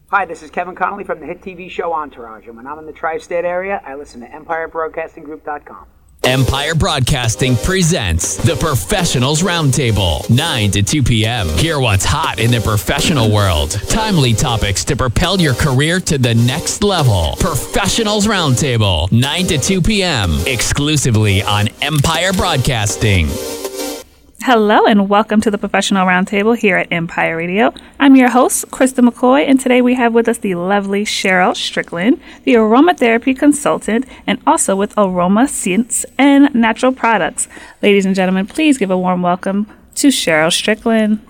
Hi, this is Kevin Connolly from the hit TV show Entourage, and when I'm in the tri-state area, I listen to EmpireBroadcastingGroup.com. Empire Broadcasting presents the Professionals Roundtable, 9 to 2 p.m. Hear what's hot in the professional world. Timely topics to propel your career to the next level. Professionals Roundtable, 9 to 2 p.m. exclusively on Empire Broadcasting. Hello and welcome to the Professional Roundtable here at Empire Radio. I'm your host, Krista McCoy, and today we have with us the lovely Cheryl Strickland, the aromatherapy consultant, and also with Aroma Scents and Natural Products. Ladies and gentlemen, please give a warm welcome to Cheryl Strickland.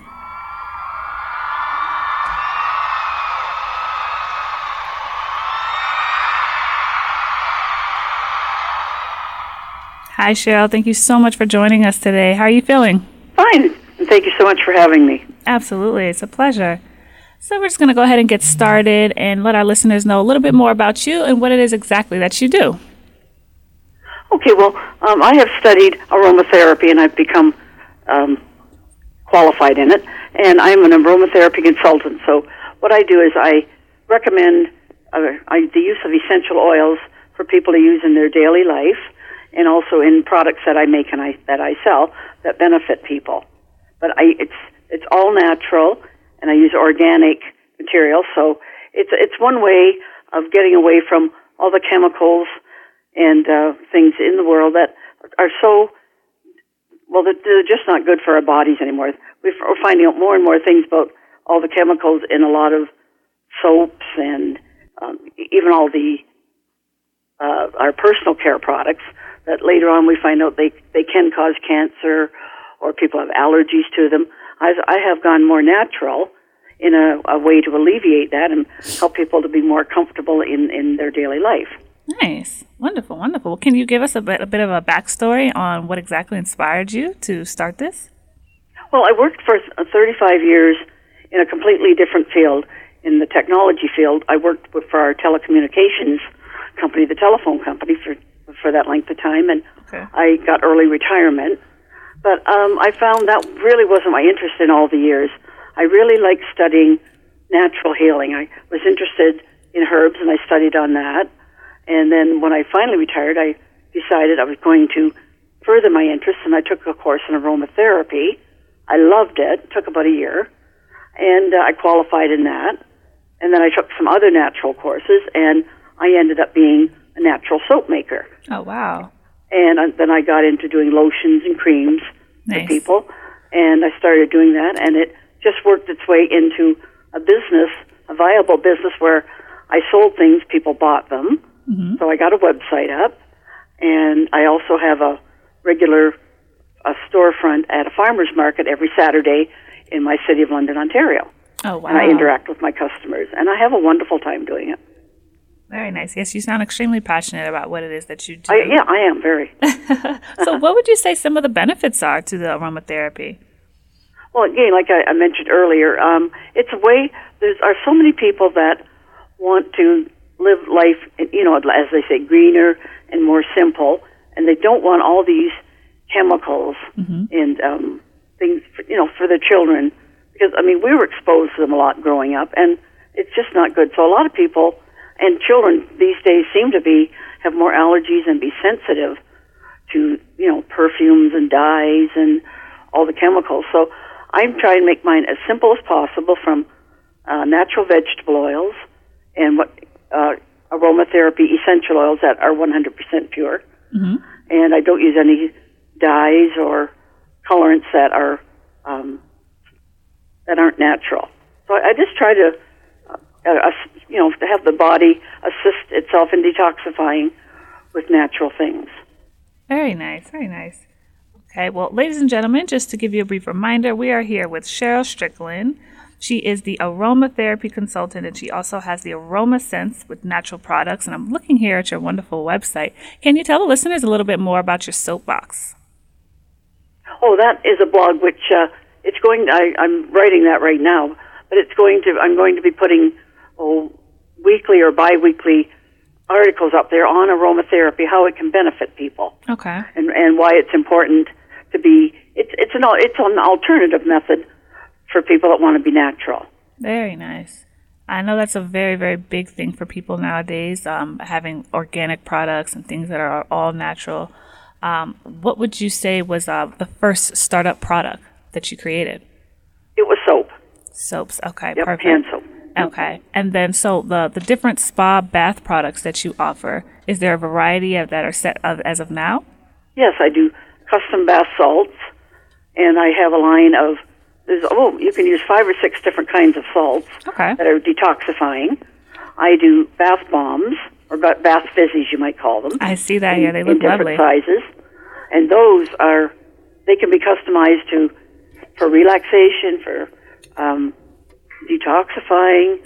Hi, Cheryl. Thank you so much for joining us today. How are you feeling? Fine. And thank you so much for having me. Absolutely. It's a pleasure. So we're just going to go ahead and get started and let our listeners know a little bit more about you and what it is exactly that you do. Okay. Well, I have studied aromatherapy and I've become qualified in it. And I'm an aromatherapy consultant. So what I do is I recommend the use of essential oils for people to use in their daily life, and also in products that I make and that I sell that benefit people. But it's all natural, and I use organic material. So it's one way of getting away from all the chemicals and things in the world that are so, well, they're just not good for our bodies anymore. We're finding out more and more things about all the chemicals in a lot of soaps and even all the our personal care products, that later on we find out they can cause cancer or people have allergies to them. I have gone more natural in a way to alleviate that and help people to be more comfortable in their daily life. Nice. Wonderful, wonderful. Can you give us a bit of a backstory on what exactly inspired you to start this? Well, I worked for 35 years in a completely different field, in the technology field. I worked for our telecommunications company, the telephone company, for that length of time, and okay. I got early retirement. But I found that really wasn't my interest in all the years. I really liked studying natural healing. I was interested in herbs, and I studied on that. And then when I finally retired, I decided I was going to further my interest, and I took a course in aromatherapy. I loved it. It took about a year, and I qualified in that. And then I took some other natural courses, and I ended up being a natural soap maker. Oh, wow. And then I got into doing lotions and creams for people, and I started doing that, and it just worked its way into a business, a viable business where I sold things, people bought them. Mm-hmm. So I got a website up, and I also have a regular storefront at a farmer's market every Saturday in my city of London, Ontario. Oh, wow. And I interact with my customers, and I have a wonderful time doing it. Very nice. Yes, you sound extremely passionate about what it is that you do. I am very. So what would you say some of the benefits are to the aromatherapy? Well, again, like I mentioned earlier, it's a way, there are so many people that want to live life, as they say, greener and more simple, and they don't want all these chemicals and things, for their children. Because, we were exposed to them a lot growing up, and it's just not good. So a lot of people and children these days seem to have more allergies and be sensitive to, perfumes and dyes and all the chemicals. So I'm trying to make mine as simple as possible from natural vegetable oils and aromatherapy essential oils that are 100% pure. Mm-hmm. And I don't use any dyes or colorants that aren't natural. So I just try to to have the body assist itself in detoxifying with natural things. Very nice, very nice. Okay, well, ladies and gentlemen, just to give you a brief reminder, we are here with Cheryl Strickland. She is the aromatherapy consultant, and she also has the Aroma Scents with Natural Products. And I'm looking here at your wonderful website. Can you tell the listeners a little bit more about your soapbox? Oh, that is a blog which I'm writing that right now, but I'm going to be putting weekly or bi-weekly articles up there on aromatherapy, how it can benefit people. Okay. And why it's important to be, it's an alternative method for people that want to be natural. Very nice. I know that's a very, very big thing for people nowadays, having organic products and things that are all natural. What would you say was the first startup product that you created? It was soap. Soaps. Okay, Yep, perfect. hand soap. Okay. And then, so the different spa bath products that you offer, is there a variety of that are set as of now? Yes, I do custom bath salts, and I have a line of, you can use 5 or 6 different kinds of salts Okay. that are detoxifying. I do bath bombs, or bath fizzies, you might call them. I see that here. They in look different lovely. sizes. And those they can be customized for relaxation, for detoxifying,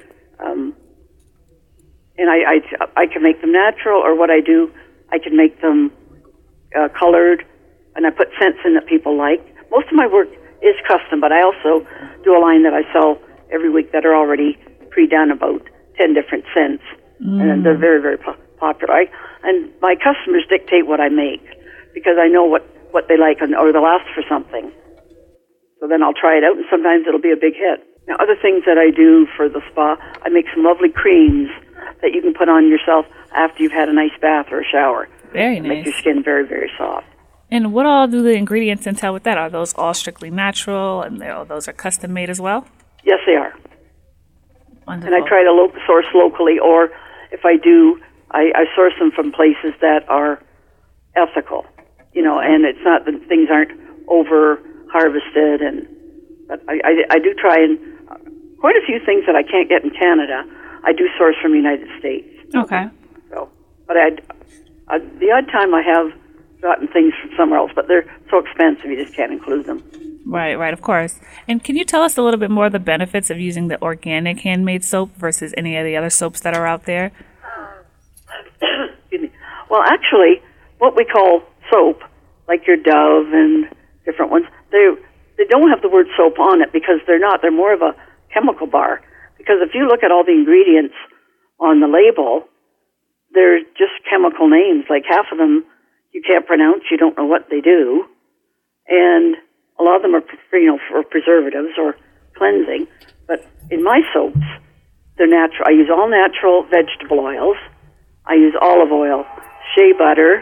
and I can make them natural, or what I do, I can make them colored, and I put scents in that people like. Most of my work is custom, but I also do a line that I sell every week that are already pre-done, about 10 different scents, and they're very, very popular. And my customers dictate what I make, because I know what they like, or they'll ask for something. So then I'll try it out, and sometimes it'll be a big hit. Now, other things that I do for the spa, I make some lovely creams that you can put on yourself after you've had a nice bath or a shower. Very Make your nice. skin very, very soft. And what all do the ingredients entail with that? Are those all strictly natural, and those are custom made as well? Yes, they are. Wonderful. And I try to source locally, or if I do, I source them from places that are ethical, and it's not that things aren't over harvested. But I do try, and quite a few things that I can't get in Canada, I do source from the United States. Okay. So, but the odd time I have gotten things from somewhere else, but they're so expensive you just can't include them. Right, of course. And can you tell us a little bit more of the benefits of using the organic handmade soap versus any of the other soaps that are out there? Excuse me. Well, actually, what we call soap, like your Dove and different ones, they don't have the word soap on it because they're not. They're more of a chemical bar. Because if you look at all the ingredients on the label, they're just chemical names. Like half of them you can't pronounce, you don't know what they do. And a lot of them are, for preservatives or cleansing. But in my soaps, they're natural. I use all natural vegetable oils. I use olive oil, shea butter,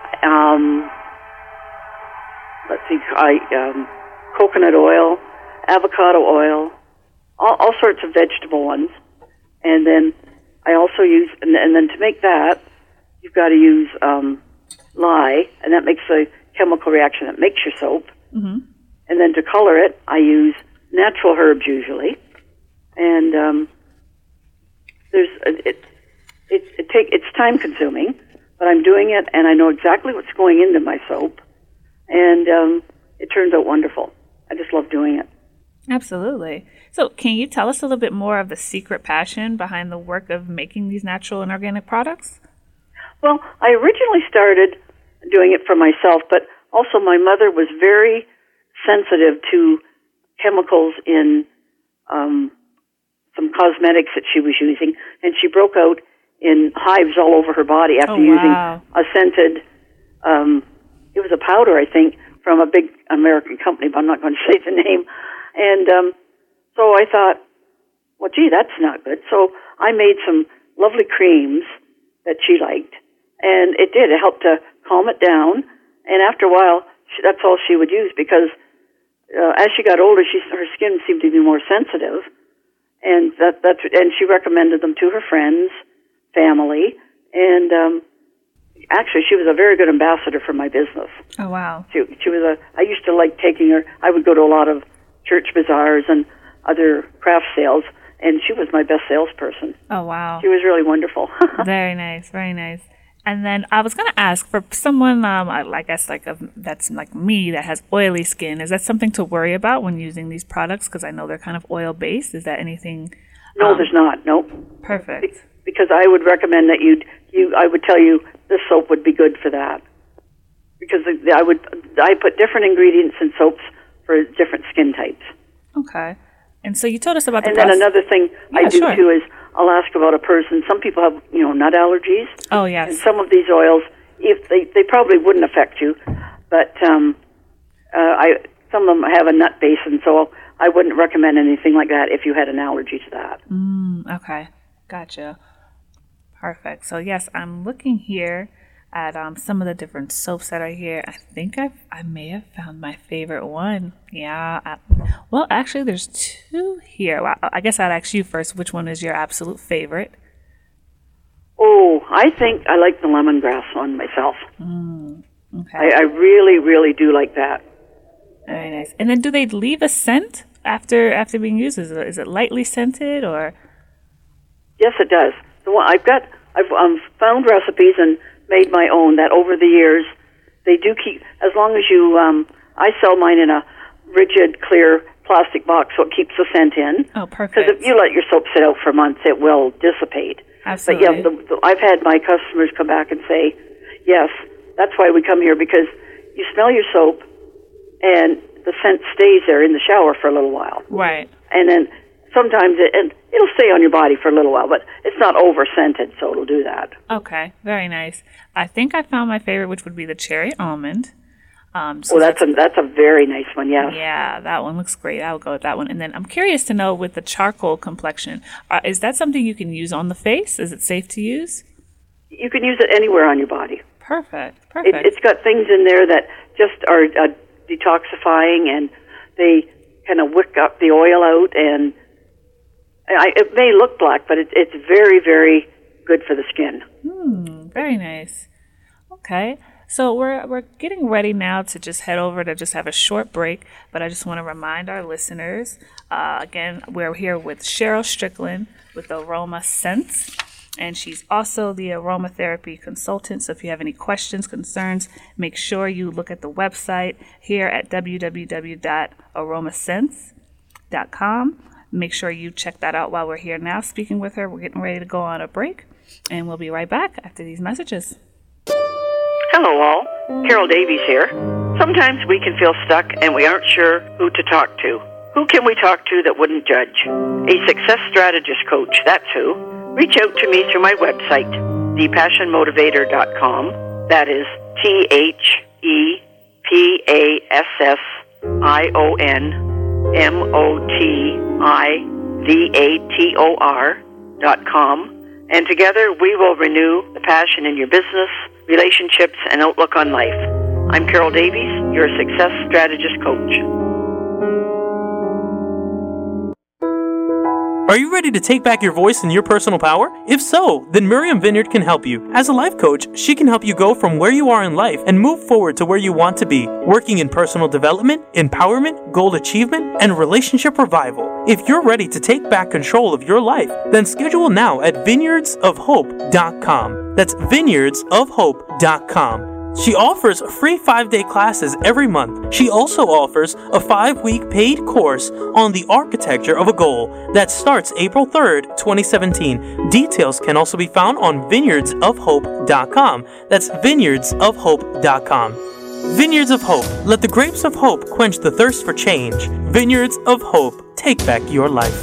coconut oil, avocado oil, all sorts of vegetable ones. And then I also use, and then to make that, you've got to use lye, and that makes a chemical reaction that makes your soap. Mm-hmm. And then to color it, I use natural herbs usually. And it's time consuming, but I'm doing it, and I know exactly what's going into my soap, and it turns out wonderful. I just love doing it. Absolutely. So can you tell us a little bit more of the secret passion behind the work of making these natural and organic products? Well, I originally started doing it for myself, but also my mother was very sensitive to chemicals in some cosmetics that she was using, and she broke out in hives all over her body after using a scented, it was a powder, I think, from a big American company, but I'm not going to say the name. And so I thought, well, gee, that's not good. So I made some lovely creams that she liked, and it did. It helped to calm it down, and after a while, that's all she would use, because as she got older, her skin seemed to be more sensitive, and and she recommended them to her friends, family, and actually, she was a very good ambassador for my business. Oh, wow. She was I used to like taking her. I would go to a lot of church bazaars and other craft sales, and she was my best salesperson. Oh, wow. She was really wonderful. Very nice, very nice. And then I was going to ask, for someone, I guess, that's like me, that has oily skin, is that something to worry about when using these products? Because I know they're kind of oil-based. Is that anything? No, there's not. Nope. Perfect. Because I would recommend that I would tell you this soap would be good for that. Because I put different ingredients in soaps for different skin types. Okay. And so you told us about the And then another thing I do sure. too is I'll ask about a person. Some people have, nut allergies. Oh, yes. And some of these oils, if they probably wouldn't affect you, but some of them have a nut base, and so I wouldn't recommend anything like that if you had an allergy to that. Okay, gotcha. Perfect. So yes, I'm looking here at some of the different soaps that are here. I think I may have found my favorite one. Yeah. Well, actually, there's two here. Well, I guess I'd ask you first. Which one is your absolute favorite? Oh, I think I like the lemongrass one myself. Okay. I really, really do like that. Very nice. And then do they leave a scent after being used? Is it lightly scented or? Yes, it does. The one I've found recipes and made my own that over the years they do keep, as long as you I sell mine in a rigid clear plastic box so it keeps the scent in. Oh, perfect. Because if you let your soap sit out for months, it will dissipate. Absolutely. But yes, I've had my customers come back and say, yes, that's why we come here, because you smell your soap and the scent stays there in the shower for a little while. Right. And then sometimes it'll stay on your body for a little while, but it's not over-scented, so it'll do that. Okay, very nice. I think I found my favorite, which would be the cherry almond. That's a very nice one, yes. Yeah, that one looks great. I'll go with that one. And then I'm curious to know, with the charcoal complexion, is that something you can use on the face? Is it safe to use? You can use it anywhere on your body. Perfect. It's got things in there that just are detoxifying, and they kind of wick up the oil out, and it may look black, but it's very, very good for the skin. Very nice. Okay. So we're getting ready now to just head over to just have a short break, but I just want to remind our listeners, again, we're here with Cheryl Strickland with Aroma Scents, and she's also the aromatherapy consultant. So if you have any questions, concerns, make sure you look at the website here at www.aromascents.com. Make sure you check that out while we're here now speaking with her. We're getting ready to go on a break, and we'll be right back after these messages. Hello all, Carol Davies here. Sometimes we can feel stuck and we aren't sure who to talk to. Who can we talk to that wouldn't judge? A success strategist coach, that's who. Reach out to me through my website, thepassionmotivator.com. That is THEPASSIONMOTIVATOR.com. And together we will renew the passion in your business, relationships, and outlook on life. I'm Carol Davies, your success strategist coach. Are you ready to take back your voice and your personal power? If so, then Miriam Vineyard can help you. As a life coach, she can help you go from where you are in life and move forward to where you want to be, working in personal development, empowerment, goal achievement, and relationship revival. If you're ready to take back control of your life, then schedule now at vineyardsofhope.com. That's vineyardsofhope.com. She offers free 5-day classes every month. She also offers a 5-week paid course on the architecture of a goal that starts April 3rd, 2017. Details can also be found on vineyardsofhope.com. That's vineyardsofhope.com. Vineyards of Hope. Let the grapes of hope quench the thirst for change. Vineyards of Hope. Take back your life.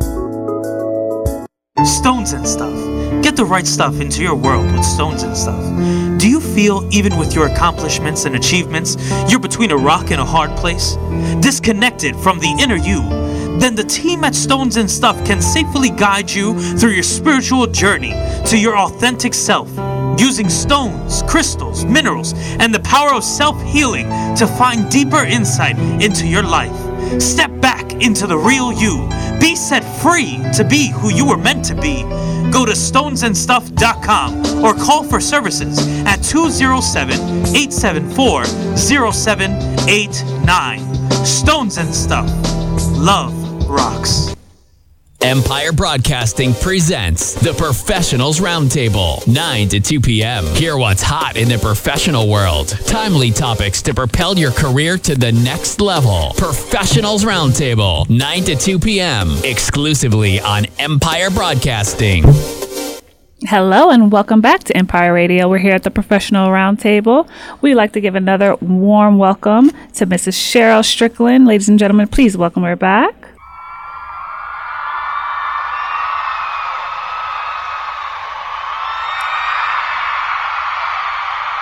Stones and Stuff. Get the right stuff into your world with Stones and Stuff. Do you feel, even with your accomplishments and achievements, you're between a rock and a hard place? Disconnected from the inner you? Then the team at Stones and Stuff can safely guide you through your spiritual journey to your authentic self, using stones, crystals, minerals, and the power of self-healing to find deeper insight into your life. Step back into the real you. Be set free to be who you were meant to be. Go to stonesandstuff.com or call for services at 207-874-0789. Stones and Stuff. Love rocks. Empire Broadcasting presents the Professionals Roundtable, 9 to 2 p.m. Hear what's hot in the professional world. Timely topics to propel your career to the next level. Professionals Roundtable, 9 to 2 p.m. exclusively on Empire Broadcasting. Hello and welcome back to Empire Radio. We're here at the Professional Roundtable. We'd like to give another warm welcome to Mrs. Cheryl Strickland. Ladies and gentlemen, please welcome her back.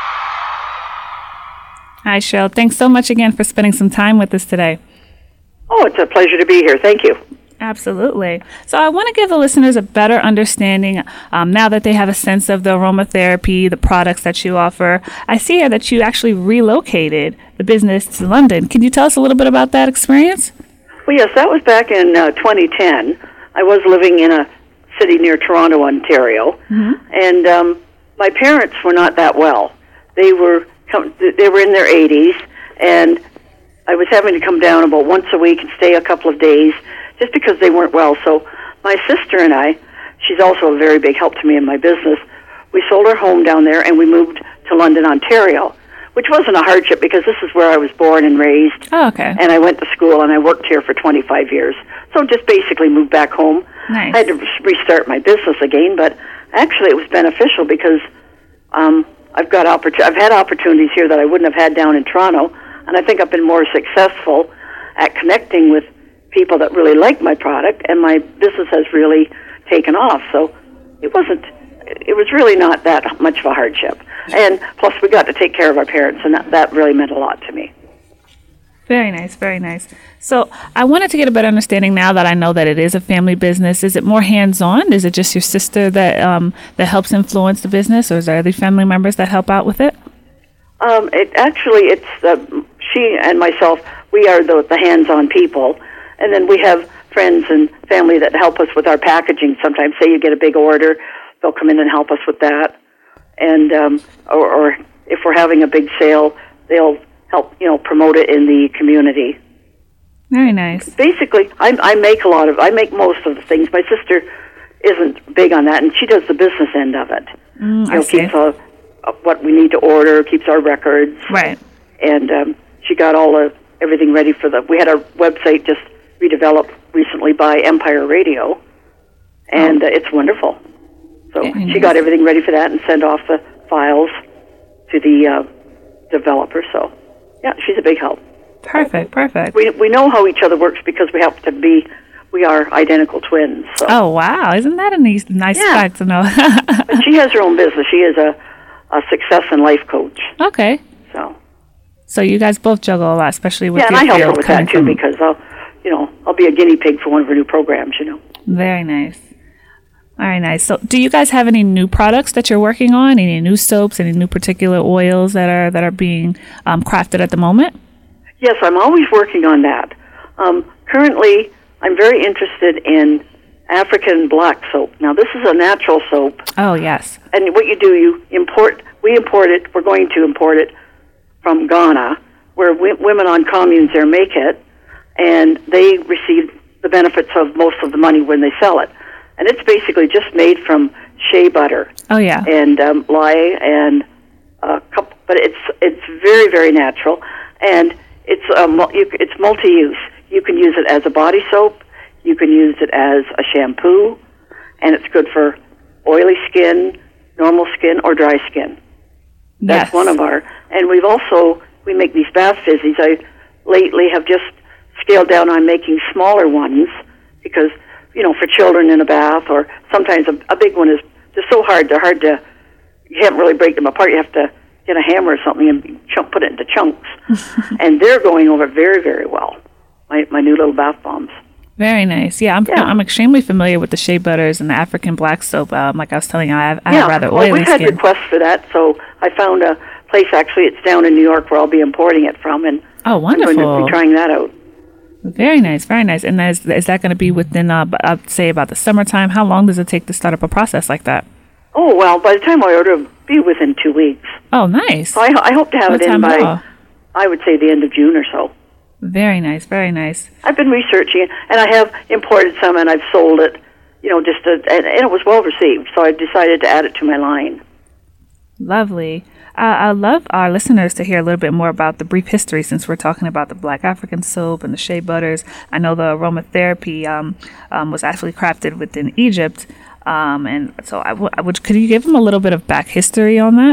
Hi, Cheryl. Thanks so much again for spending some time with us today. Oh, Oh, it's a pleasure to be here. Thank you. Absolutely. So I want to give the listeners a better understanding now that they have a sense of the aromatherapy, the products that you offer. I see here that you actually relocated the business to London. Can you tell us a little bit about that experience? Well, yes, that was back in 2010. I was living in a city near Toronto, Ontario, and my parents were not that well. They were in their 80s, and I was having to come down about once a week and stay a couple of days just because they weren't well. So my sister and I, she's also a very big help to me in my business, we sold our home down there and we moved to London, Ontario, which wasn't a hardship because this is where I was born and raised. Oh, okay. And I went to school and I worked here for 25 years. So just basically moved back home. Nice. I had to restart my business again, but actually it was beneficial because I've had opportunities here that I wouldn't have had down in Toronto, and I think I've been more successful at connecting with people that really like my product, and my business has really taken off. So it was really not that much of a hardship. And plus we got to take care of our parents, and that really meant a lot to me. Very nice, very nice. So I wanted to get a better understanding now that I know that it is a family business. Is it more hands-on? Is it just your sister that helps influence the business, or is there other family members that help out with it? It's she and myself. We are the hands-on people, and then we have friends and family that help us with our packaging. Sometimes, say you get a big order, they'll come in and help us with that, and or if we're having a big sale, they'll help promote it in the community. Very nice. Basically, I make most of the things. My sister isn't big on that, and she does the business end of it. Keeps what we need to order, keeps our records. Right. And she got everything ready for we had our website just redeveloped recently by Empire Radio, and it's wonderful. So she got everything ready for that and sent off the files to the developer. So, yeah, she's a big help. Perfect. We know how each other works because we are identical twins. So. Oh, wow. Isn't that a nice fact to know? But she has her own business. She is a success and life coach. Okay. So you guys both juggle a lot, especially with your and I help her field with that too because I'll be a guinea pig for one of her new programs. Very nice. Very nice. So, do you guys have any new products that you're working on? Any new soaps? Any new particular oils that are being crafted at the moment? Yes, I'm always working on that. Currently, I'm very interested in African black soap. Now, this is a natural soap. Oh, yes. And what you do, we import it. We're going to import it from Ghana, where women on communes there make it, and they receive the benefits of most of the money when they sell it. And it's basically just made from shea butter. Oh, yeah. And lye and but it's very, very natural, and it's multi-use. You can use it as a body soap. You can use it as a shampoo, and it's good for oily skin, normal skin, or dry skin. That's one of our. And we make these bath fizzies. I lately have just scaled down on making smaller ones because, for children in a bath, or sometimes a big one is just so hard. They're hard to, you can't really break them apart. You have to get a hammer or something and put it into chunks. And they're going over very, very well. My new little bath bombs. Very nice. Yeah, I'm extremely familiar with the shea butters and the African black soap. Like I was telling you, I have rather oily we've skin. Had requests for that, so I found a place, actually, it's down in New York where I'll be importing it from, and wonderful. I'm going to be trying that out. Very nice, very nice. And is that going to be within, I'd say, about the summertime? How long does it take to start up a process like that? Oh, well, by the time I order, it'll be within 2 weeks. Oh, nice. So I hope to have it in by, I would say, the end of June or so. Very nice, very nice. I've been researching it, and I have imported some, and I've sold it, and it was well received, so I decided to add it to my line. Lovely. I'd love our listeners to hear a little bit more about the brief history, since we're talking about the black African soap and the shea butters. I know the aromatherapy was actually crafted within Egypt, and so could you give them a little bit of back history on that?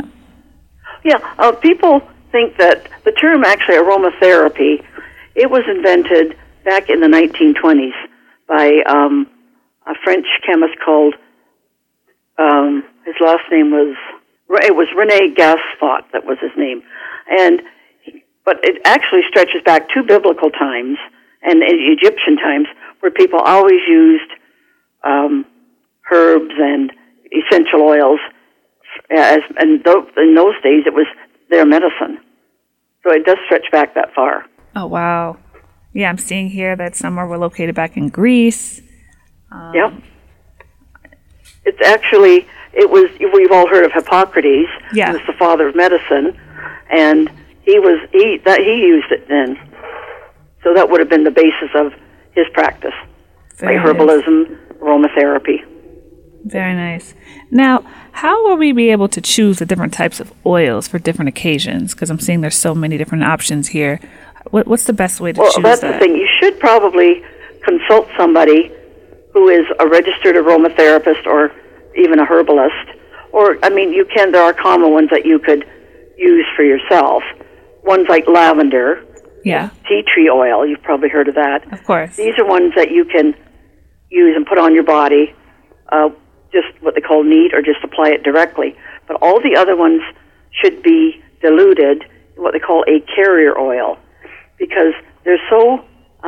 Yeah, people think that the term actually aromatherapy, it was invented back in the 1920s by a French chemist called, his last name was René Gasfot, that was his name. But it actually stretches back to biblical times, and in Egyptian times, where people always used herbs and essential oils, and in those days it was their medicine. So it does stretch back that far. Oh, wow. Yeah, I'm seeing here that some were located back in Greece. Yep. It's actually, we've all heard of Hippocrates. Yeah. He was the father of medicine, and he used it then. So that would have been the basis of his practice, like herbalism, aromatherapy. Very nice. Now, how will we be able to choose the different types of oils for different occasions? Because I'm seeing there's so many different options here. What's the best way to choose that? Well, that's the thing. You should probably consult somebody who is a registered aromatherapist or even a herbalist. Or, there are common ones that you could use for yourself. Ones like lavender, yeah, tea tree oil. You've probably heard of that. Of course. These are ones that you can use and put on your body, just what they call neat, or just apply it directly. But all the other ones should be diluted in what they call a carrier oil, because they're so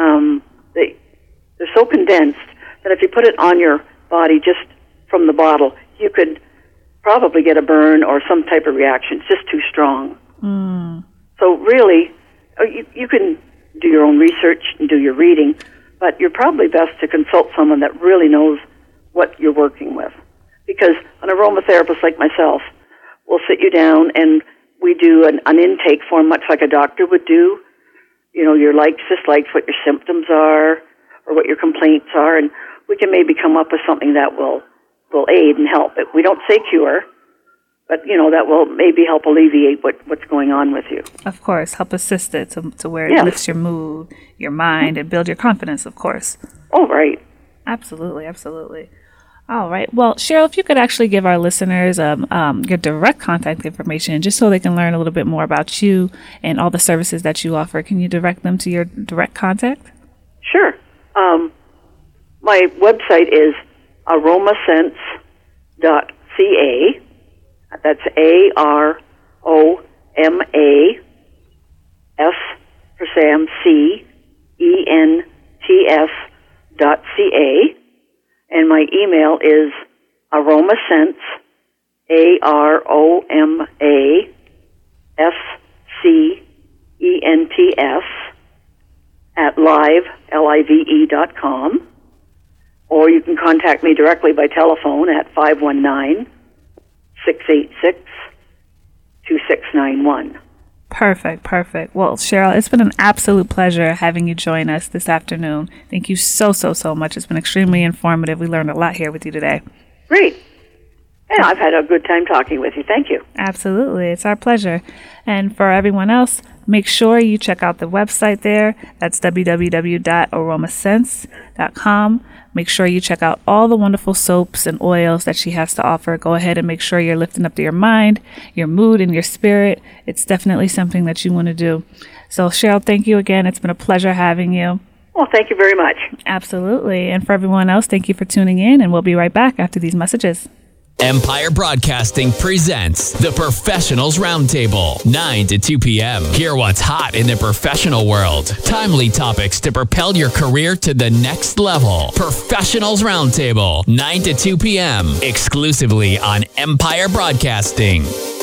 they're so condensed that if you put it on your body just from the bottle, you could probably get a burn or some type of reaction. It's just too strong. So really, you can do your own research and do your reading, but you're probably best to consult someone that really knows what you're working with. Because an aromatherapist like myself will sit you down and we do an intake form much like a doctor would do. Your likes, dislikes, what your symptoms are, or what your complaints are, and we can maybe come up with something that will aid and help. We don't say cure, but, that will maybe help alleviate what's going on with you. Of course, help assist it to where it lifts your mood, your mind, and build your confidence, of course. Oh, right. Absolutely, absolutely. All right. Well, Cheryl, if you could actually give our listeners your direct contact information, just so they can learn a little bit more about you and all the services that you offer, can you direct them to your direct contact? Sure. My website is aromasense.ca. That's AROMAS for Sam, CENTS.ca. And my email is aromasense, AROMASCENTS @live.com. Or you can contact me directly by telephone at 519-686-2691. Perfect. Well, Cheryl, it's been an absolute pleasure having you join us this afternoon. Thank you so much. It's been extremely informative. We learned a lot here with you today. Great. Yeah, I've had a good time talking with you. Thank you. Absolutely. It's our pleasure. And for everyone else, make sure you check out the website there. That's www.aromasense.com. Make sure you check out all the wonderful soaps and oils that she has to offer. Go ahead and make sure you're lifting up your mind, your mood, and your spirit. It's definitely something that you want to do. So, Cheryl, thank you again. It's been a pleasure having you. Well, thank you very much. Absolutely. And for everyone else, thank you for tuning in, and we'll be right back after these messages. Empire Broadcasting presents the Professionals Roundtable, 9 to 2 p.m. Hear what's hot in the professional world. Timely topics to propel your career to the next level. Professionals Roundtable, 9 to 2 p.m. exclusively on Empire Broadcasting.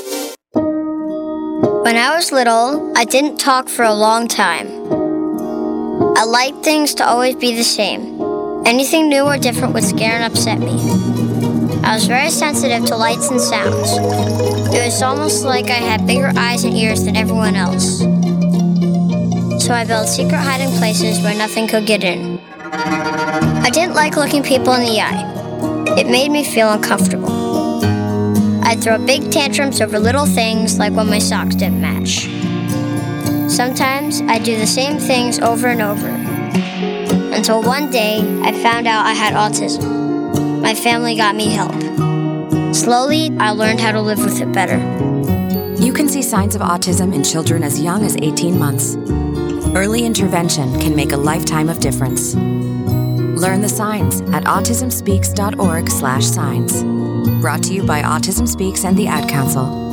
When I was little, I didn't talk for a long time. I liked things to always be the same. Anything new or different would scare and upset me. I was very sensitive to lights and sounds. It was almost like I had bigger eyes and ears than everyone else. So I built secret hiding places where nothing could get in. I didn't like looking people in the eye. It made me feel uncomfortable. I'd throw big tantrums over little things like when my socks didn't match. Sometimes I'd do the same things over and over. Until one day, I found out I had autism. My family got me help. Slowly, I learned how to live with it better. You can see signs of autism in children as young as 18 months. Early intervention can make a lifetime of difference. Learn the signs at autismspeaks.org/signs. Brought to you by Autism Speaks and the Ad Council.